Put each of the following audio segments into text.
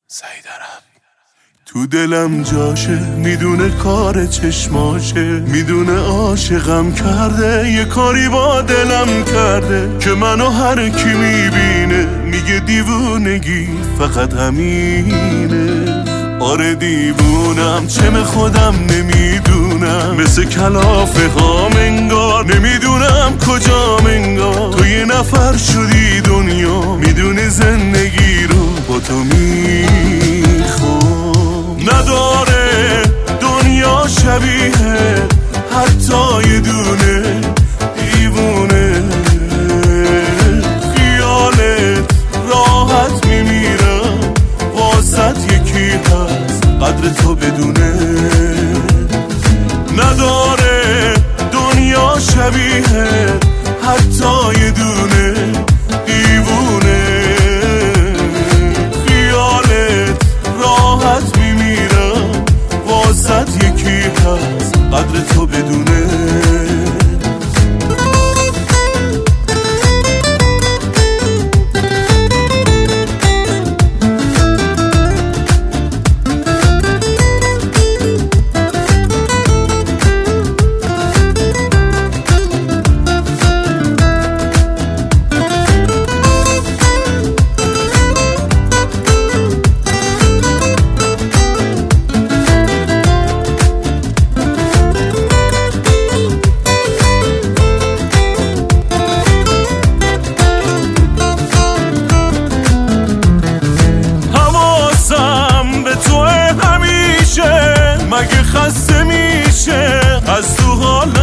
سعیدرم تو دلم جاشه، میدونه کار چشماشه، میدونه عاشقم کرده، یه کاری با دلم کرده که منو هر کی میبینه میگه دیوونگی فقط همینه. آره دیوونم، چم خودم نمیدونم، مثل کلافه ها منگار، نمیدونم کجا منگار تو یه نفر شدی دنیا، میدونی زندگی رو با تو میخوام. نداره دنیا شبیه حتی یه دونه دیوونه، خیالت راحت میمیرم واسط یکی هست قدر تو بدونه. نداره دنیا شبیه حتی یه دونه دیوونه، خیالت راحت میمیرم واسط یکی هست قدر تو بدونه. مگه خسته میشه از تو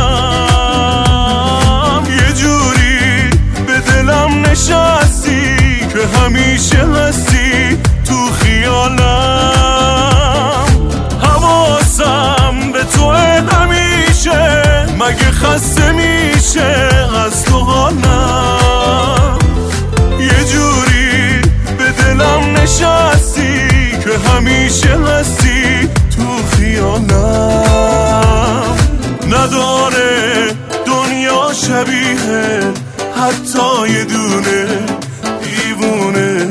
حالم، یه جوری به دلم نشستی که همیشه هستی تو خیالم. حواسم به تو همیشه، مگه خسته میشه از تو حالم، یه جوری به دلم نشستی که همیشه هستی تو خیالم. نداره دنیا شبیه حتی یه دونه دیوونه،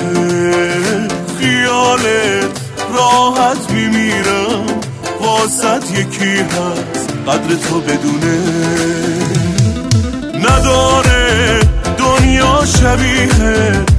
خیالت راحت میمیرم واسط یکی هست قدر تو بدونه. نداره دنیا شبیه